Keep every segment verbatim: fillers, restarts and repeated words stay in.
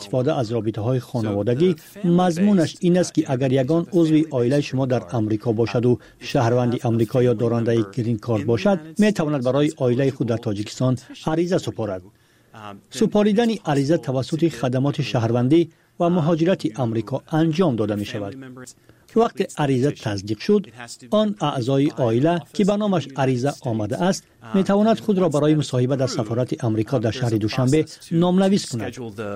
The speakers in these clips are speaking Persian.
استفاده از رابطه‌های خانوادگی مضمونش این است که اگر یگان عضو عائله شما در امریکا باشد و شهروند امریکا یا دارنده گرین کارت باشد، می تواند برای عائله خود در تاجیکستان عریضه سپارد. سپاریدن عریضه توسط خدمات شهروندی و مهاجرت امریکا انجام داده می شود. وقت عریضه تصدیق شد، آن اعضای عائله که به نامش عریضه آمده است می تواند خود را برای مصاحبه در سفارت امریکا در شهر دوشنبه نامنویس کند.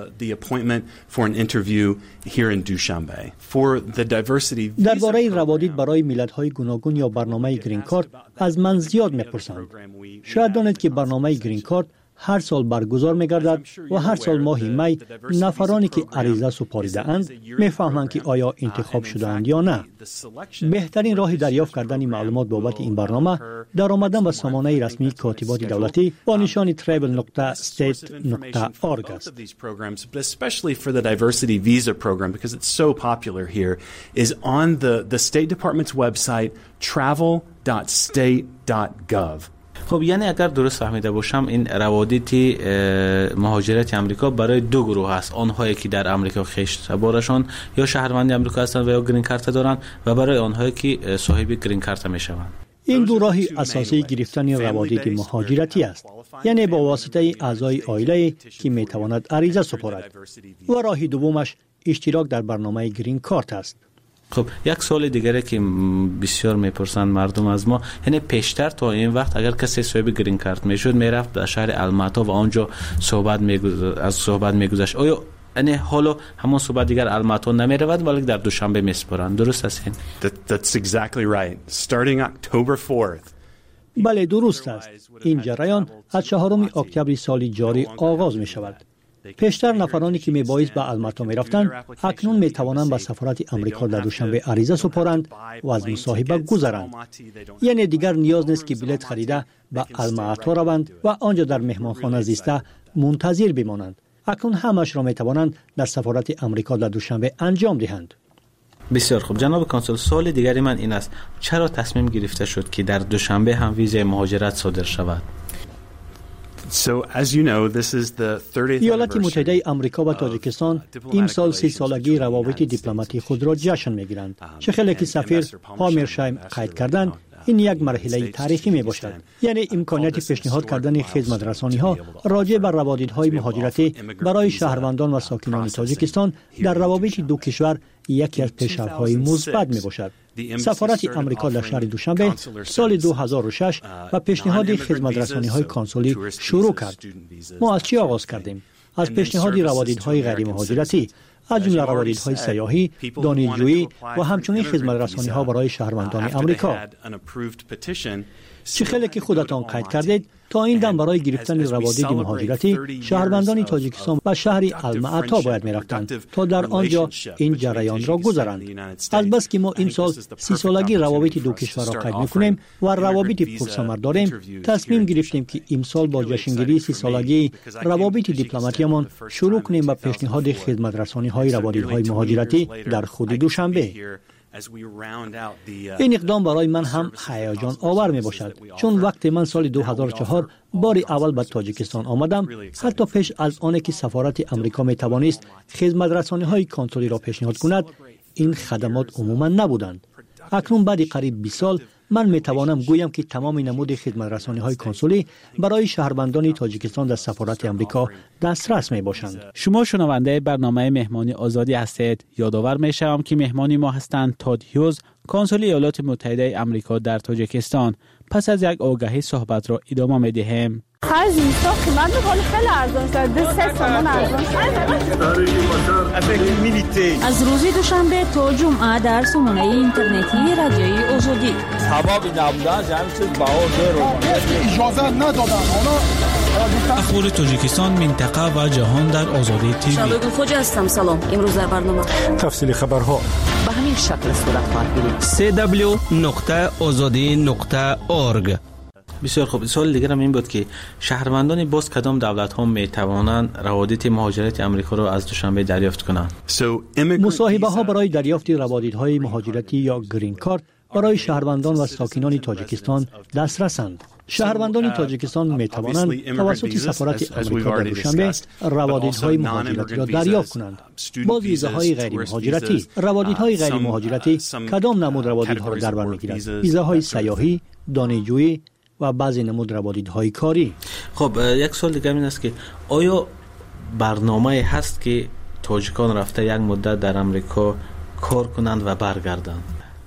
درباره روادید برای ملت‌های گوناگون یا برنامه گرین کارت از من زیاد می‌پرسند. شاید دانید که برنامه گرین کارت هر سال برگزار می‌گردد و هر سال ماه می نفرانی که عریضه سپاریده اند می‌فهمند که آیا انتخاب شده‌اند یا نه. بهترین راه دریافت کردن معلومات بابت این برنامه در آمدن به سامانه رسمی کاتبات دولتی با نشان travel dot state dot org است. But especially for the diversity visa program because it's so popular here is on the the State Department's website travel dot state dot gov. خب یعنی اگر درست فهمیده باشم این روادید مهاجرت امریکا برای دو گروه است، آنهایی که در امریکا خشت بارشان یا شهروند امریکا هستند و یا گرین کارت دارند و برای آنهایی که صاحب گرین کارت میشوند. این دو راه اساسی گرفتن روادید مهاجرتی است، یعنی با واسطه اعضای عائله که میتواند عریضه سپارد، و راه دومش اشتراک در برنامه گرین کارت است. خب یک سوال دیگری که بسیار میپرسند مردم از ما، یعنی پیشتر تا این وقت اگر کسی صاحب گرین کارت میشد میرفت در شهر الماتا و آنجا صحبت میگذاشت از صحبت میگذاشت، آیا یعنی حالا همون صحبت دیگر الماتا نمیرود ولی در دوشنبه میسپارند، درست است این؟ That, that's exactly right. Starting October fourth. بله درست است. این جریان از چهارم اکتبر سال جاری آغاز می شود. پیشتر نفرانی که میبایست به الماتا میرفتند اکنون میتوانند به سفارت امریکا در دوشنبه عریضه سپارند و از مصاحبه گذرند. یعنی دیگر نیاز نیست که بلیط خریده به الماتا روند و آنجا در مهمانخانه زیسته منتظر بمانند. اکنون همش را میتوانند در سفارت امریکا در دوشنبه انجام دهند. بسیار خوب جناب کانسول، سوال دیگری من این است، چرا تصمیم گرفته شد که در دوشنبه هم ویزای مهاجرت صادر شود؟ So as you know, this is the thirtieth ایالات متحده امریکا و تاجیکستان این سال سی سالگی روابط دیپلماتی خود را جشن میگیرند. چه خیلی که سفیر هامرشایم قید کردند، این یک مرحله تاریخی می باشد. یعنی امکانیت پیشنهاد کردن خدمت رسانی ها راجع بر روادیدهای مهاجرتی برای شهروندان و ساکنان تاجیکستان در روابط دو کشور یکی از پیشرفت‌های مثبت می باشد. سفارت امریکا در شهر دوشنبه سال دو هزار و شش و پیشنهاد خدمت رسانی های کانسولی شروع کرد. ما از چی آغاز کردیم؟ از پیشنهاد روادیدهای غیر مهاجرتی، از جمله روادیدهای سیاحی، دانشجویی و همچنین خدمت رسانی ها برای شهروندان امریکا. چه خیلی که خودتان قید کردید، تا این دم برای گرفتن روادید مهاجرتی شهروندان تاجیکستان به شهر الماتا باید می‌رفتند تا در آنجا این جریان را گذرند. البته که ما این سال سی سالگی روابط دو کشور را قید می‌کنیم و روابط پرثمر داریم، تصمیم گرفتیم که امسال با جشنگیری سی سالگی روابط دیپلماتیمان شروع کنیم با پیشنهاد خدمت رسانی‌های روادیدهای مهاجرتی در خود دوشنبه. این اقدام برای من هم هیجان آور می باشد، چون وقتی من سال دو هزار و چهار بار اول به تاجیکستان آمدم، حتی پیش از آنکه که سفارت امریکا می توانست خدمت رسانی های کانسولی را پیشنهاد کند، این خدمات عموما نبودند. اکنون بعد قریب بیست سال من می توانم گویم که تمام نمود خدمت رسانی های کانسولی برای شهروندان تاجیکستان در سفارت امریکا دسترس می باشند. شما شنونده برنامه مهمانی آزادی هستید. یادآور می شوم که مهمانی ما هستند تاد هیوز، کنسول ایالات متحده امریکا در تاجیکستان. پس از یک آگهی صحبت را ادامه می دهیم. خرج نیستا قیمت بخوال خیلی ارزان شد، ده سه سامان ارزان شد. از روزی دوشنبه تا جمعه در سامانه اینترنتی رادیوی آزادی. سبابی نبودن جمعی چیز بها رو اجازه ندادن. اخبار تاجیکستان، منطقه و جهان در آزادی تیوی. شبگو خوجه هستم. سلام. امروز در برنامه تفصیل خبرها به همین شکل صورت خواهد گرفت. سی دبلیو نقطه آزادی نقطه اورگ. بسیار خوب. سوال دیگر هم این بود که شهروندان باز کدام دولت ها می توانند روادید مهاجرت امریکا را از دوشنبه دریافت کنند؟ مصاحبه ها برای دریافت روادیدهای مهاجرتی یا گرین کارت برای شهروندان و ساکنان تاجیکستان دسترسند. شهروندان تاجیکستان می توانند توسط سفارت آمریکا در دوشنبه روادیدهای مهاجرتی را دریافت کنند. باز ویزاهای غیر مهاجرتی. روادیدهای غیر مهاجرتی کدام نمود روادیدها را در بر میگیرد؟ ویزاهای سیاحی، دانشجویی و بعضی نمود روادیدهای کاری. خب یک سوال دیگه این است که آیا برنامه هست که تاجیکان رفته یک مدت در امریکا کار کنند و برگردند؟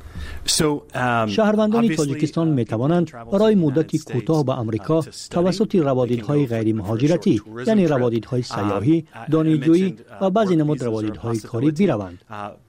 شهروندان تاجیکستان می توانند برای مدتی کوتاه به امریکا توسط روادیدهای غیر مهاجرتی یعنی روادیدهای سیاحی، دانشجویی و بعضی نمود روادیدهای کاری بروند.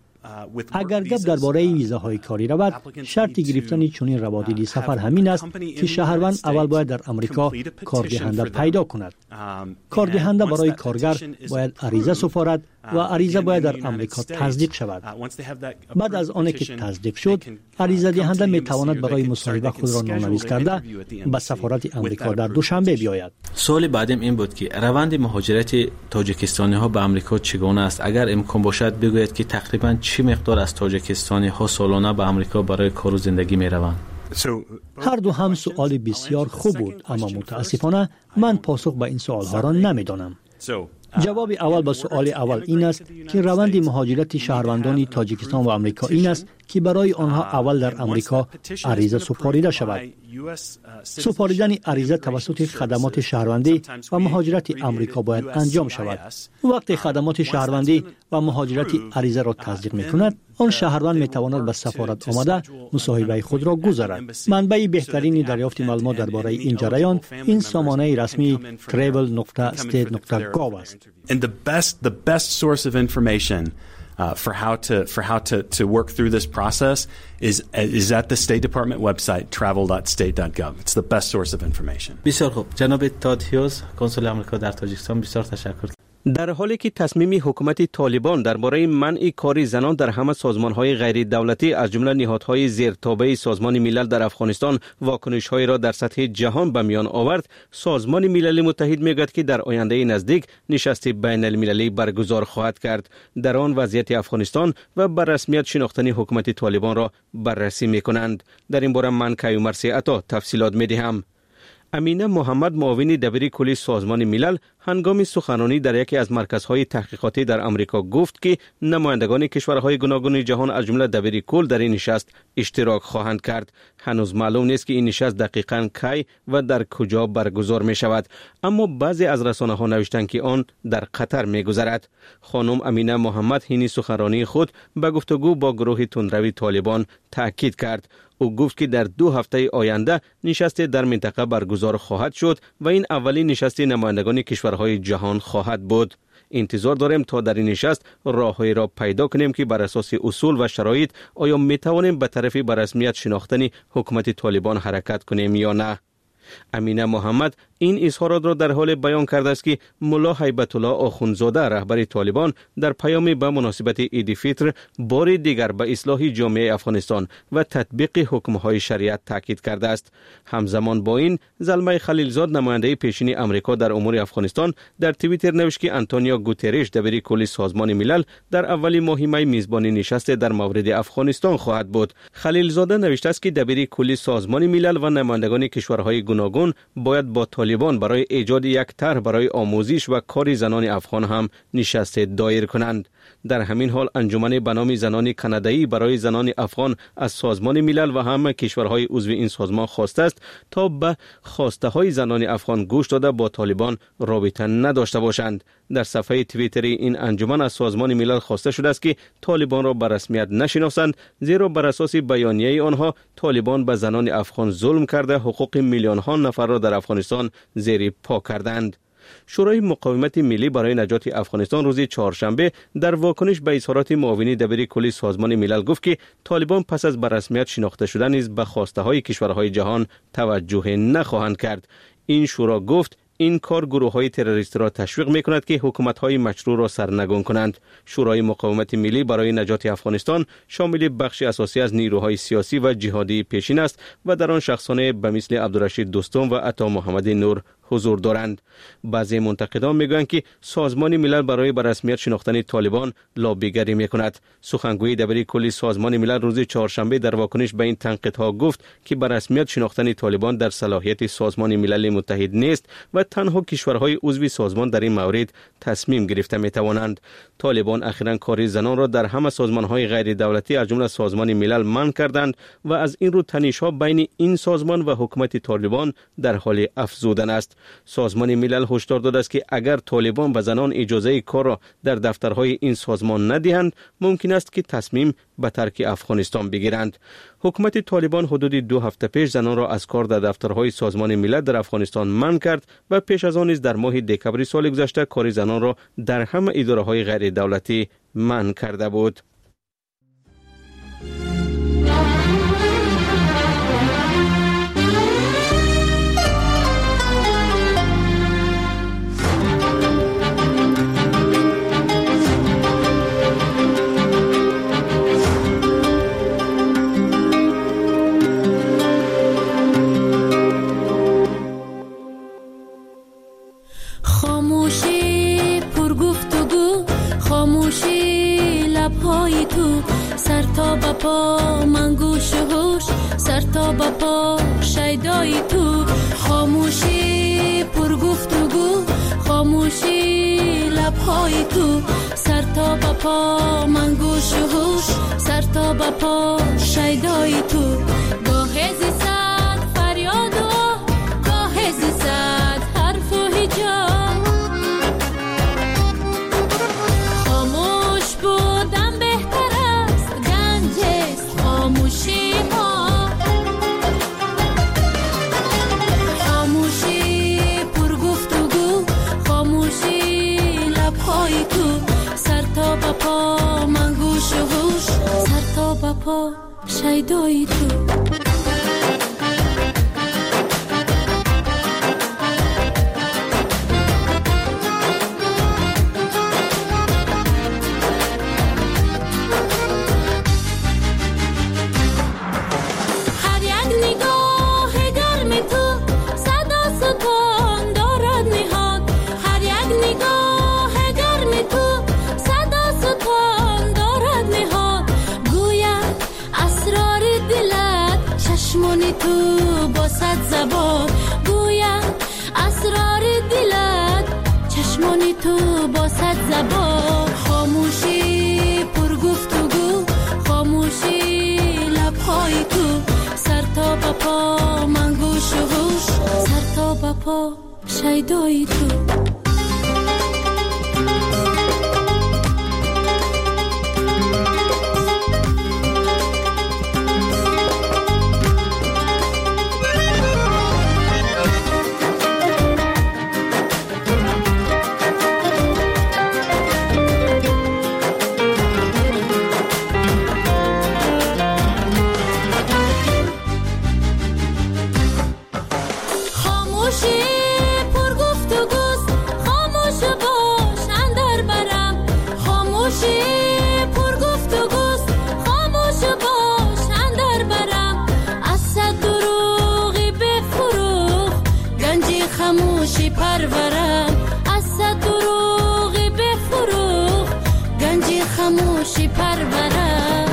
اگر گپ درباره ویزاهای کاری رود، شرط گرفتن چنین روادیدی سفر همین است که شهروند اول باید در امریکا کاردهنده پیدا کند. کاردهنده برای کارگر باید عریضه سپارد و عریضه باید در امریکا تصدیق شود. بعد از آنکه که تصدیق شد، عریضه دهنده می تواند برای مصاحبه خود را نامنویس کرده به سفارت امریکا در دوشنبه بیاید. سوال بعدیم این بود که روند مهاجرت تاجیکستانی ها به امریکا چگونه است؟ اگر امکان باشد بگویید که تقریبا چه مقدار از تاجیکستانی ها سالانه به امریکا برای کار و زندگی می روند؟ هر دو هم سوال بسیار خوب بود، اما متاسفانه من پاسخ به این سوال ها را نمی دانم. جواب اول به سوال اول این است که روند مهاجرت شهروندان تاجیکستان و امریکا این است که برای آنها اول در امریکا عریضه سپاریده شود. سپاریدن عریضه توسط خدمات شهروندی و مهاجرت امریکا باید انجام شود. وقتی خدمات شهروندی و مهاجرت عریضه را تصدیق می‌کند، آن شهروند می‌تواند به سفارت آمده مصاحبه خود را گزارد. منبع بهترین دریافت معلومات درباره این جریان این سامانه رسمی travel dot state dot gov است. And the best the best source of information Uh, for how to for how to, to work through this process is is at the State Department website travel dot state dot gov. It's the best source of information. بسیار خوب. جناب تاد هیوز، کنسول آمریکا در تاجیکستان، بسیار تشکر. در حالی که تصمیم حکومت طالبان درباره منع کار زنان در همه سازمان‌های غیر دولتی از جمله نهادهای زیرتابع سازمان ملل در افغانستان واکنش‌هایی را در سطح جهان به میان آورد، سازمان ملل متحد می‌گوید که در آینده نزدیک نشست بین المللی برگزار خواهد کرد. در آن وضعیت افغانستان و بر رسمیت شناختن حکومت طالبان را بررسی می‌کنند. در این باره من کیومرث عطا تفصیلات می‌دهم. امینه محمد، معاون دبیر کلی سازمان ملل، هنگام سخنرانی در یکی از مرکزهای تحقیقاتی در امریکا گفت که نمایندگان کشورهای گوناگون جهان از جمله دبیر کل در این نشست اشتراک خواهند کرد. هنوز معلوم نیست که این نشست دقیقاً کی و در کجا برگزار می شود، اما بعضی از رسانه‌ها نوشتند که آن در قطر می گذرد. خانم امینه محمد هینی سخنرانی خود به گفتگو با گروه تندروی طالبان تاکید کرد. او گفت که در دو هفته آینده نشست در منطقه برگزار خواهد شد و این اولین نشست نمایندگان کشورهای جهان خواهد بود. انتظار داریم تا در این نشست راههایی را پیدا کنیم که بر اساس اصول و شرایط آیا می توانیم به طرف به رسمیت شناختن حکومت طالبان حرکت کنیم یا نه. امینه محمد این اظهارات را در حال بیان کرده است که ملا هیبت الله آخوندزاده رهبر طالبان در پیامی به مناسبت عید فطر بار دیگر به اصلاح جامعه افغانستان و تطبیق حکم‌های شریعت تاکید کرده است. همزمان با این زلمه خلیلزاد نماینده پیشین امریکا در امور افغانستان در توییتر نوشت که آنتونیو گوترش دبیر کلی سازمان ملل در اول ماه می میزبانی نشست در مورد افغانستان خواهد بود. خلیلزاده نوشته است که دبیر کلی سازمان ملل و نمایندگان کشورهای گوناگون باید با طالبان برای ایجاد یک طرح برای آموزش و کار زنان افغان هم نشست دایر کنند. در همین حال انجمن به نام زنان کانادایی برای زنان افغان از سازمان ملل و همه کشورهای عضو این سازمان خواسته است تا به خواسته های زنان افغان گوش داده با طالبان رابطه نداشته باشند. در صفحه توییتری این انجمن از سازمان ملل خواسته شده است که طالبان را به رسمیت نشناسند، زیرا بر اساس بیانیه آنها طالبان به زنان افغان ظلم کرده حقوق میلیون ها نفر را در افغانستان زیر پا کردند. شورای مقاومت ملی برای نجات افغانستان روز چهارشنبه در واکنش به اظهارات معاون دبیر کلی سازمان ملل گفت که طالبان پس از به رسمیت شناخته شدن نیز به خواسته های کشورهای جهان توجه نخواهند کرد. این شورا گفت این کار گروه های تروریستی را تشویق می کند که حکومت های مشروع را سرنگون کنند. شورای مقاومت ملی برای نجات افغانستان شامل بخش اساسی از نیروهای سیاسی و جهادی پیشین است و در آن شخصان به مثل عبدالرشید دوستم و عطا محمد نور حضور دارند. بعضی منتقدان میگویند که سازمان ملل برای به رسمیت شناختن طالبان لابیگری میکند. سخنگوی دبیر کل سازمان ملل روز چهارشنبه در واکنش به این تنقیدها گفت که به رسمیت شناختن طالبان در صلاحیت سازمان ملل متحد نیست و تنها کشورهای عضو سازمان در این مورد تصمیم گرفته میتوانند. طالبان اخیراً کار زنان را در همه سازمانهای غیر دولتی از جمله سازمان ملل منع کردند و از این رو تنش‌ها بین این سازمان و حکومت طالبان در حال افزودن است. سازمان ملل هشدار داده است که اگر طالبان به زنان اجازه کار را در دفترهای این سازمان ندهند ممکن است که تصمیم به ترک افغانستان بگیرند. حکومت طالبان حدود دو هفته پیش زنان را از کار در دفترهای سازمان ملل در افغانستان منع کرد و پیش از آن نیز در ماه دکمبر سال گذشته کار زنان را در همه اداره‌های غیر دولتی منع کرده بود. خاموشی پر گفتگو، خاموشی لبهای تو، سر تا به پا من گوش و هوش، سر تا به پا شیدای تو. خاموشی پر گفتگو، خاموشی لبهای تو، سر تا به پا من گوش و هوش، سر تا به پا شیدای تو. گاه زیستد فریاد و گاه زیستد حرف و هجاب، خاموش بودن بهتر است، گنج است خاموشی ها. خاموشی پر گفتگو، خاموشی لبهای تو، سر تا به پا من گوش و هوش، سر تا به پا شیدای تو. چشمانی تو با صد زبان گویم اسرار دلت، چشمانی تو با صد زبان. خاموشی پر گفتگو، خاموشی لبهای تو، سر تا به پا من گوش و هوش، سر تا به پا شیدای تو. خاموشی پرورم از صد دروغی بفروغ، گنجی خاموشی پرورم.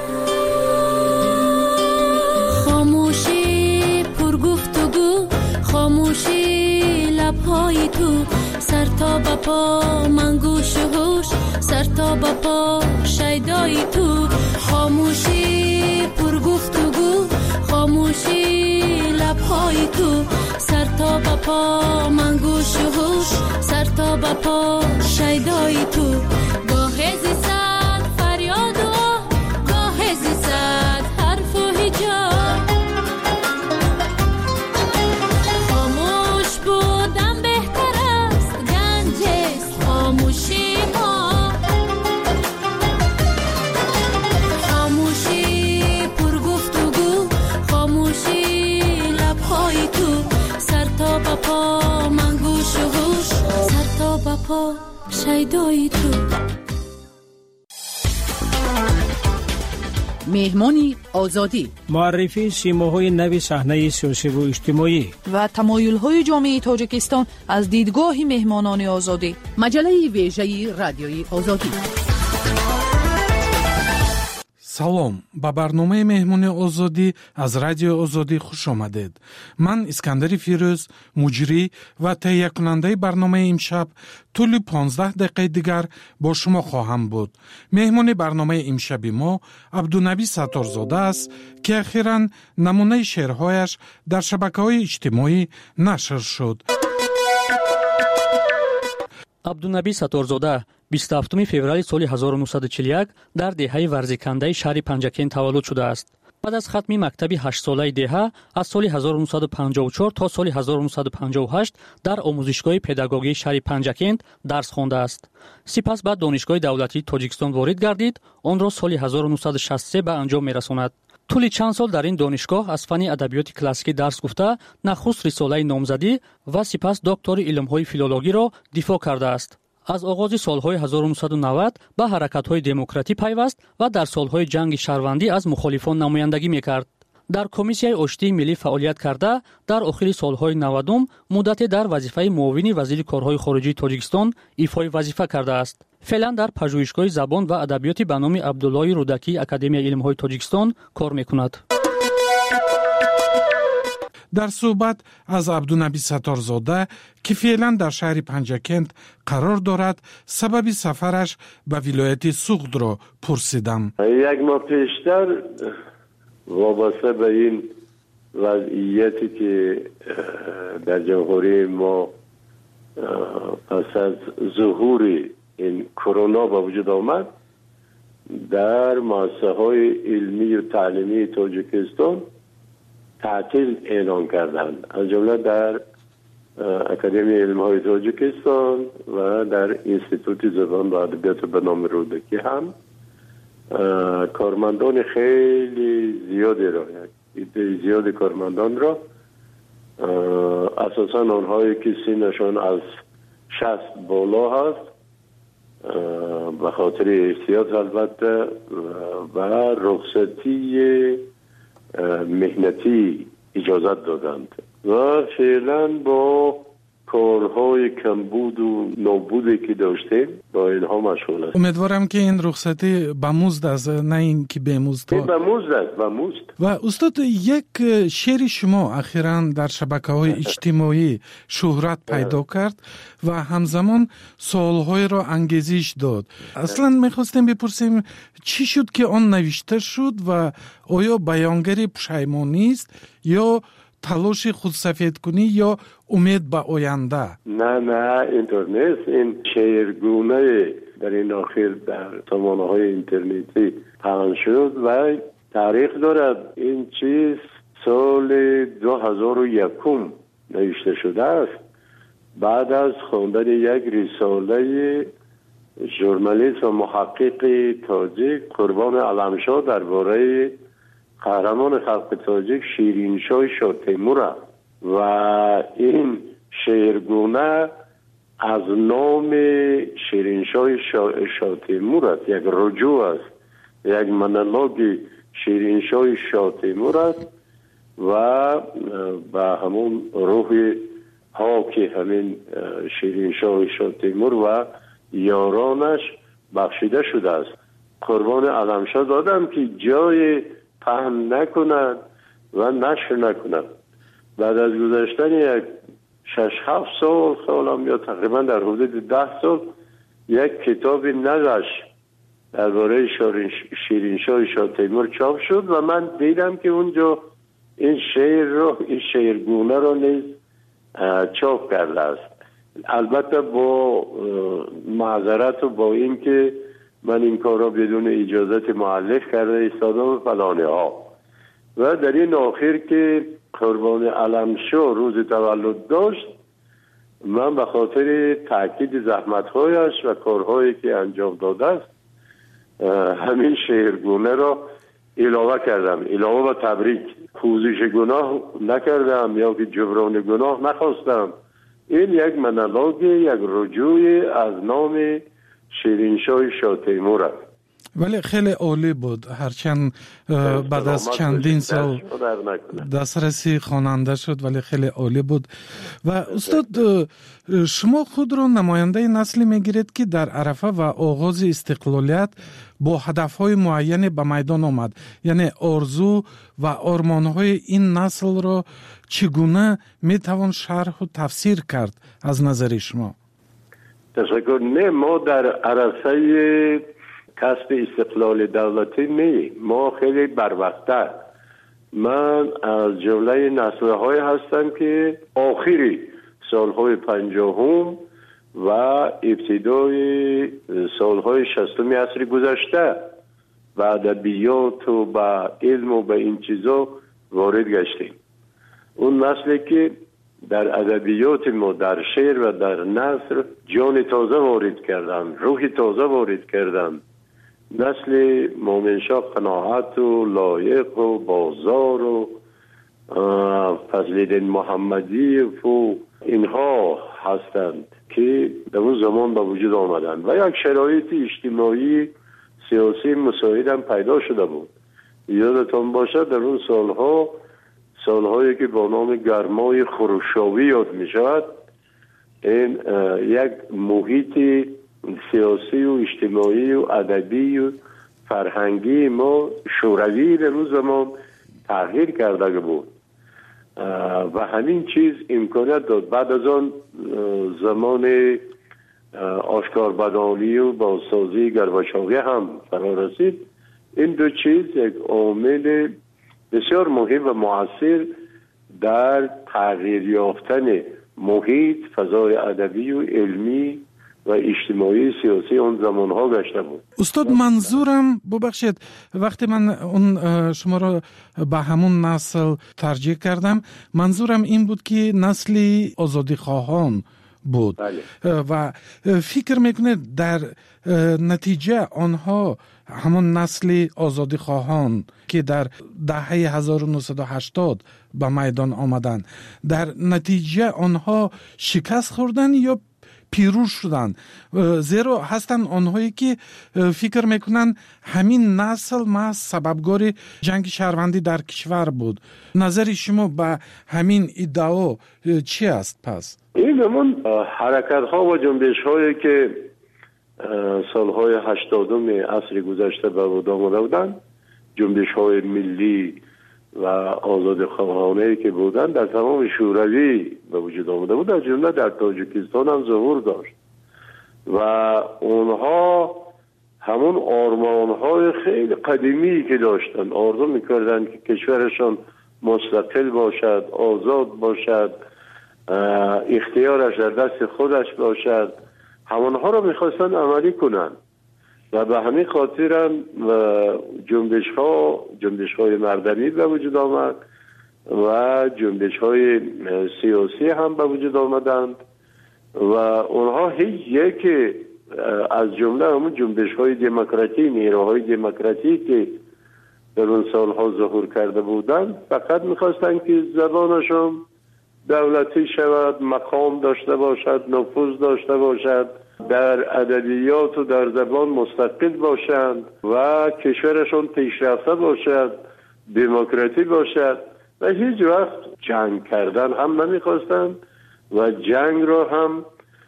خاموشی پر گفتگو، خاموشی لبهای تو، سر تا به پا من گوش و هوش، سر تا به پا شیدای تو. خاموشی پر گفتگو، خاموشی لبهای تو، سر تا به پا من گوش و هوش، سر تا به پا شیدای تو. گاه زیستد فریاد و گاه زیستد حرف و هجاب، خاموش بودن بهتر است، گنج است خاموشی ها. خاموشی پر گفتگو، خاموشی لبهای تو، سر تا به پا من گوش و هوش، سر تا به پا شیدای تو. مهمانی آزادی، معرفی سیماهای نوی صحنه سیاسی و اجتماعی و تمایل‌های جامعه تاجیکستان از دیدگاه مهمانان آزادی. مجله ویژه رادیوی آزادی. салом ба барномаи меҳмони озодӣ аз радиои озодӣ хуш омадед. ман искандари фирӯз, муҷрӣ ва таҳиякунандаи барномаи имшаб тӯли понздаҳ дақиқаи дигар бо шумо хоҳам буд. меҳмони барномаи имшаби мо абдунаби сатторзода аст ки ахиран намунаи шеърҳояш дар шабакаҳои иҷтимоӣ нашр шуд. абдунаби сатторзода бисту ҳафтуми феврали соли ҳазору нуҳсаду чилу як дар деҳаи варзикандаи шаҳри Панҷакен таваллуд шудааст. баъд аз хатми мактаби ҳаштсолаи деҳа аз соли ҳазору нуҳсаду панҷоҳу чор то соли ҳазору нуҳсаду панҷоҳу ҳашт дар омӯзишгоҳи педагогии шаҳри Панҷакент дарс хондааст. сипас ба донишгоҳи давлатии Тоҷикистон ворид гардид, онро соли ҳазору нуҳсаду шасту се ба анҷом мерасонад. тӯли чанд сол дар ин донишгоҳ аз фанни адабиёти классикӣ дарс гуфта, нахуст рисолаи номзадӣ ва сипас доктори илмҳои филологиро дифоъ кардааст. аз оғози солҳои ҳазору нуҳсаду навад ба ҳаракатҳои демократӣ пайваст ва дар солҳои ҷанги шаҳрвандӣ аз мухолифон намояндагӣ мекард. дар комиссияи оштии миллӣ фаъолият карда, дар охири солҳои навадум муддате дар вазифаи муовини вазири корҳои хориҷии Тоҷикистон ифои вазифа кардааст. феълан дар пажӯҳишгоҳи забон ва адабиёти ба номи Абдуллои Рудакии Академияи илмҳои Тоҷикистон кор мекунад. дар суҳбат аз абдунаби сатторзода ки феълан дар шаҳри Панҷакент қарор дорад, сабаби сафараш ба вилояти Суғдро пурсидам. як моҳ пештар вобаста ба ин вазъияте ки дар ҷамҳурии мо пас аз зуҳури ин корона ба вуҷуд омад, дар муассисаҳои илмию таълимии Тоҷикистон تعطیل اعلان کردند، از جمله در اکادمی علم‌های تاجیکستان و در انستیتوت زبان و ادبیات به نام رودکی هم کارمندان خیلی زیادی را عده زیاد کارمندان را اساساً آنهایی که سنشان از شصت بالا هست به خاطر احتیاط البته و رخصتی مهنتی اجازت دادند و فعلا با کارهای کمبود و نابودی که داشتیم با اینها مشغول است. امیدوارم که این رخصتی به مزد است، نه این که به مزد. به مزد است، به مزد. و استاد، یک شعر شما اخیراً در شبکه‌های اجتماعی شهرت پیدا کرد و همزمان سوال‌های را انگیزش داد. اصلاً می‌خواستیم بپرسیم چی شد که آن نوشته شد و آیا بیانگر پشیمانی است یا تلاش خودسفید کنی یا امید به آینده؟ نه نه اینطور نیست. این شعرگونه در این آخر در سامانه‌های اینترنتی پخش شد و تاریخ دارد. این چیز سال دو هزار و یک نوشته شده است، بعد از خواندن یک رساله ژورنالیست و محقق تاجیک قربان علمشاه درباره قهرمان خلق تاجیک شیرینشاه شاه تیمور و این شعرگونه از نام شیرینشاه شاه تیمور است، یک رجوع است، یک مونولوگ شیرینشاه شاه تیمور است و با همون روح پاک همین شیرینشاه شاه تیمور و یارانش بخشیده شده است. قربان علمشاه دادم که جای پهن نکنند و نشر نکنند. بعد از گذشتن یک شش هفت سال سالم یا تقریبا در حدود ده سال یک کتاب نقش درباره شیرینشاه شاه تیمور چاپ شد و من دیدم که اونجا این شعر رو این شعرگونه رو نیز چاپ کرده است. البته با معذرت و با این که من این کار را بدون اجازت مؤلف کرده ایستادم و فلانه ها. و در این آخر که قربان علمشاه روز تولد داشت، من به خاطر تاکید زحمت‌هایش و کارهایی که انجام داده است همین شعرگونه را علاوه کردم، علاوه و تبریک. پوزش گناه نکردم یا که جبران گناه نخواستم. این یک مونولوگ، یک رجوع از نام شیرینشاه شاه تیمور است. ولی خیلی عالی بود، هرچند بعد از چندین سال دسترسی خواننده شد ولی خیلی عالی بود. و استاد شما خود را نماینده نسلی میگیرید که در عرفه و آغاز استقلالیت با هدفهای معین به میدان آمد، یعنی آرزو و آرمانهای این نسل را چگونه میتوان شرح و تفسیر کرد از نظر شما؟ تشکر. نه، ما در عرصه کسب استقلال دولتی نه، ما خیلی بروقت‌تر. من از جمله نسل‌های هستم که آخری سالهای پنجاهم و ابتدای سالهای شصتم عصر گذشته و ادبیات و به علم و به این چیزا وارد گشتیم. اون نسلی که در ادبیات ما، در شعر و در نثر جان تازه وارد کردن، روح تازه وارد کردن. نسل مومنشاه قناعت و لایق و بازار و فضل‌الدین محمدی و اینها هستند که در اون زمان به وجود آمدن و یک شرایط اجتماعی سیاسی مساعد هم پیدا شده بود. یادتان باشد در اون سالها، سالهایی که با نام گرمای خروشاوی یاد می شود، این یک محیط سیاسی و اجتماعی و ادبی و فرهنگی ما شوروی در اون زمان تغییر کرده بود و همین چیز امکانیت داد. بعد از آن زمان آشکار بدانی و بازسازی گرباچوی هم فرا رسید. این دو چیز یک عامل بسیار مهم و مؤثر در تغییر یافتن محیط، فضای ادبی و علمی و اجتماعی سیاسی اون زمانها گشته بود. استاد منظورم، ببخشید وقتی من اون شما را به همون نسل ترجیح کردم، منظورم این بود که نسلی آزادی خواهان بود. بله. و فکر میکنه در نتیجه آنها همون نسل آزادی خواهان که در دهه هزار و نهصد و هشتاد به میدان آمدن، در نتیجه آنها شکست خوردن یا پیروز شدن؟ زیرا هستن آنهایی که فکر میکنن همین نسل محض سببگار جنگ شهروندی در کشور بود. نظر شما به همین ادعا چی است پس؟ این همون حرکت ها و جنبش هایی که سالهای هشتادم عصر گذشته به وجود آمده بودند، جنبش های ملی و آزاد خواهانه که بودن در تمام شوروی به وجود آمده بود، از جمله در تاجیکستان هم ظهور داشت و اونها همون آرمانهای خیلی قدیمی که داشتن، آرزو میکردن که کشورشان مستقل باشد، آزاد باشد، اختیارش در دست خودش باشد، همونها رو میخواستن عملی کنن و به همین خاطر هم جنبش ها جنبش های مردمی به وجود آمد و جنبش های سیاسی هم به وجود آمدند و اونها هیچ یک از جمله همون جنبش های دموکراتی، نیروهای دموکراتی که در اون سالها ظهور کرده بودند فقط میخواستن که زبانشون دولتی شود، مقام داشته باشد، نفوذ داشته باشد، در ادبیات و در زبان مستقل باشند و کشورشون پیشرفته باشد، دموکراتی باشد و هیچ وقت جنگ کردن هم نمیخواستند و جنگ را هم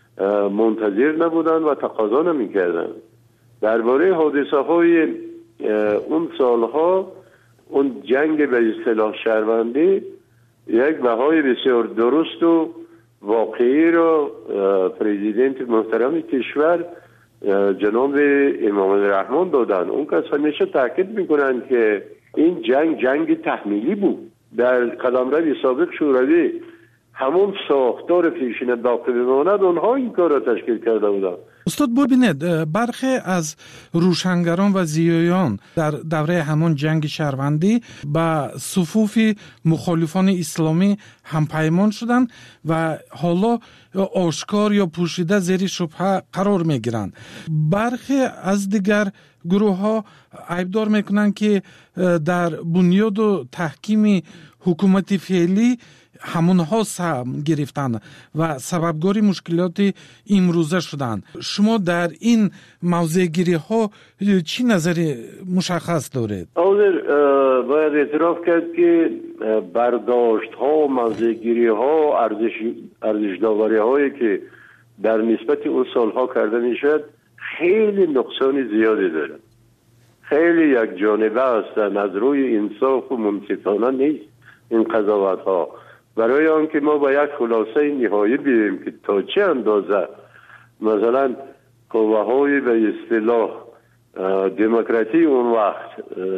منتظر نبودند و تقاضا نمیکردند. درباره حادثه های اون سالها، اون جنگ به اصطلاح شهروندی یک بهای بسیار درست و واقعی را پرزیدنت محترم کشور جناب امام الرحمن دادن. اون کس همیشه تاکید میکنن که این جنگ جنگ تحمیلی بود. در قلمرو سابق شوروی همون ساختار پیشین باقی بماند، اونها این کار را تشکیل کرده بودن. استاد ببینید، برخی از روشنگران و زیایان در دوره همون جنگ شهروندی با صفوف مخالفان اسلامی همپیمان شدند و حالا آشکار یا پوشیده زیر شبهه قرار میگیرند. برخی از دیگر گروه ها عیبدار میکنند که در بنیاد و تحکیم حکومت فعلی همونها سهم گرفتن و سببگار مشکلات امروزه شدن. شما در این موضوع گیری ها چی نظر مشخص دارید؟ حاضر باید اعتراف کرد که برداشت ها، موضوع گیری ها، ارزش ارزش داوری هایی که در نسبت اون سالها کرده میشد خیلی نقصان زیادی دارد. خیلی یک جانبه هستن، از روی انصاف و منصفانه نیست این قضاوت ها. برای آنکه ما با یک خلاصه نهایی بیاییم که تا چه اندازه مثلا قوه های به اصطلاح دموکراسی اون وقت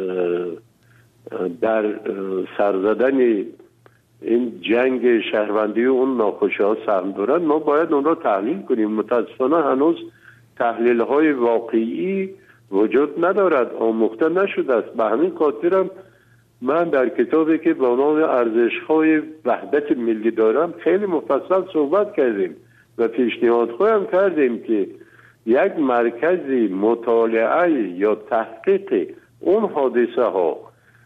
در سرزدن این جنگ شهروندی و اون ناخوشی ها سهم دارن، ما باید اون را تحلیل کنیم. متاسفانه هنوز تحلیل های واقعی وجود ندارد، آموخته نشده است. به همین خاطرم من در کتابی که با نام ارزش های وحدت ملی دارم خیلی مفصل صحبت کردیم و پیشنهاد خواهم کردیم که یک مرکزی مطالعه یا تحقیق اون حادثه ها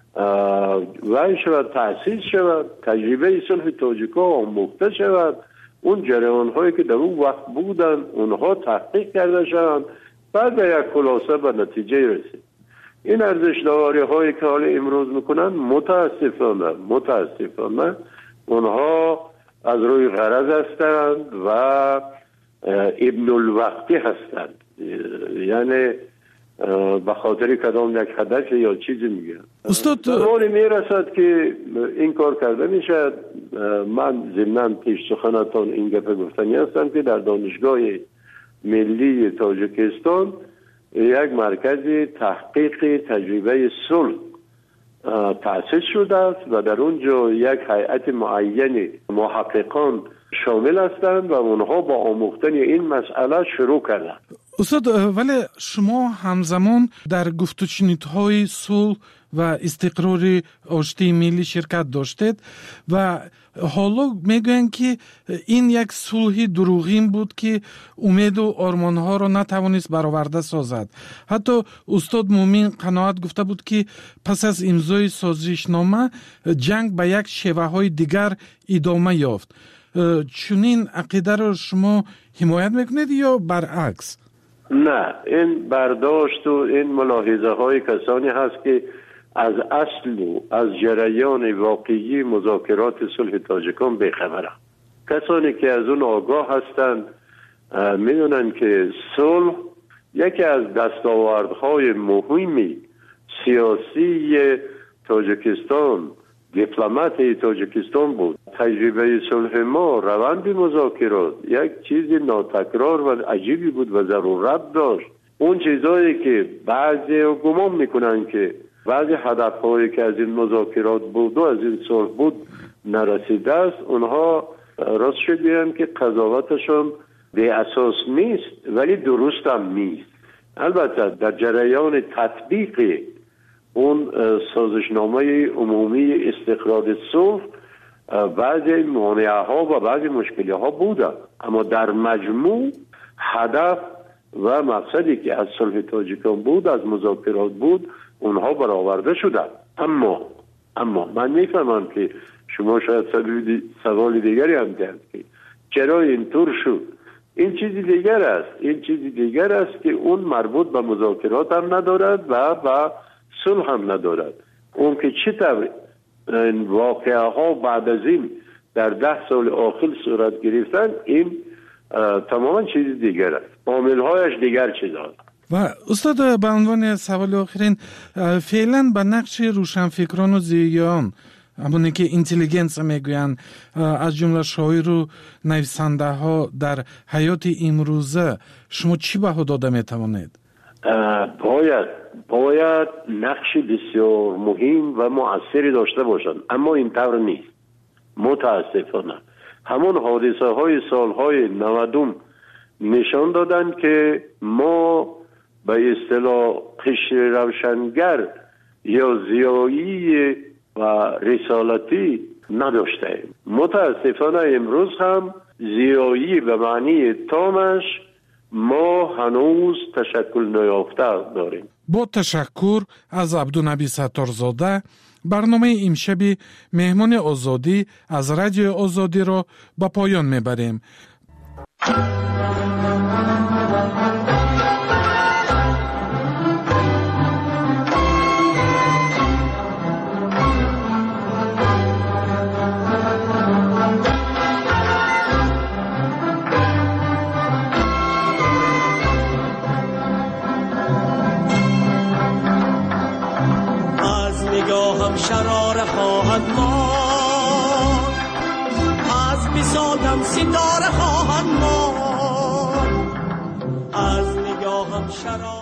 و شود تأسیس شود، تجربه صلح تاجیک‌ها آموخته شود، اون جریان هایی که در اون وقت بودن اونها تحقیق کرده شوند، بعد به یک خلاصه به نتیجه رسید. این ارزش داوری هایی که حال امروز میکنن متاسفانه متاسفانه اونها از روی غرض هستند و ابن الوقتی هستند، یعنی به خاطر کدام یک هدف یا چیزی میگن. استاد زمانی میرسد که این کار کرده میشد. من ضمناً پیش سخنتان این گپ گفتنی هستم که در دانشگاه ملی تاجیکستان یک مرکز تحقیق تجربه صلح تأسیس شده است و در اونجا یک هیئت معین محققان شامل هستند و اونها با آموختن این مسئله شروع کردند. استاد ولی شما همزمان در گفت و شنودهای صلح و استقرار آشتی ملی شرکت داشتید و حالا میگوین که این یک صلح دروغین بود که امید و آرمانها را نتوانست برآورده سازد. حتی استاد مومین قناعت گفته بود که پس از امضای سازشنامه جنگ به یک شیوه های دیگر ادامه یافت. چنین عقیده را شما حمایت میکنید یا برعکس؟ نه، این برداشت و این ملاحظه های کسانی هست که از اصل و از جریان واقعی مذاکرات صلح تاجیکان بیخبرند. کسانی که از اون آگاه هستند میدونن که صلح یکی از دستاوردهای مهمی سیاسی تاجیکستان، دیپلمات تاجیکستان بود. تجربه صلح ما، روند مذاکرات یک چیز ناتکرار و عجیبی بود و ضرورت داشت. اون چیزایی که بعضی گمان میکنن که بعضی هدفهایی که از این مذاکرات بود و از این صلح بود نرسیده است، اونها راست شد بیان که قضاوتشون بی اساس نیست ولی درست هم نیست. البته در جریان تطبیق اون سازشنامه عمومی استقرار صلح بعضی مانعه ها و بعضی مشکلی ها بوده، اما در مجموع هدف و مقصدی که از صلح تاجیکان بود، از مذاکرات بود، اونها برآورده شده. اما اما من میفهمم که شما شاید سوال دیگری هم دارید که چرا اینطور شد. این چیزی دیگر است این چیزی دیگر است که اون مربوط به مذاکرات هم ندارد و به صلح هم ندارد. اون که چطور این واقعه ها بعد از این در ده سال آخر صورت گرفتن، این تماما چیز دیگر است، عامل‌هایش دیگر چیز است. و استاد به عنوان سوال آخرین، فعلا به نقش روشنفکران و زیان، همونی که اینتلیجنس میگوین، از جمله شاعر و نویسنده ها در حیات امروزه، شما چی بها داده میتوانید؟ باید باید نقش بسیار مهم و مؤثری داشته باشند، اما این طور نیست. متاسفانه همون حادثه های سالهای نودم نشان دادن که ما به اصطلاح قشر روشنگر یا زیایی و رسالتی نداشتیم. متاسفانه امروز هم زیایی به معنی تامش ما هنوز تشکل نیافته داریم. با تشکر از عبدالنبی ستارزاده، برنامه امشب مهمان آزادی از رادیو آزادی را به پایان میبریم. نگاهم شرار خواهد ماند، از بساطم ستاره خواهد ماند، از نگاهم شرار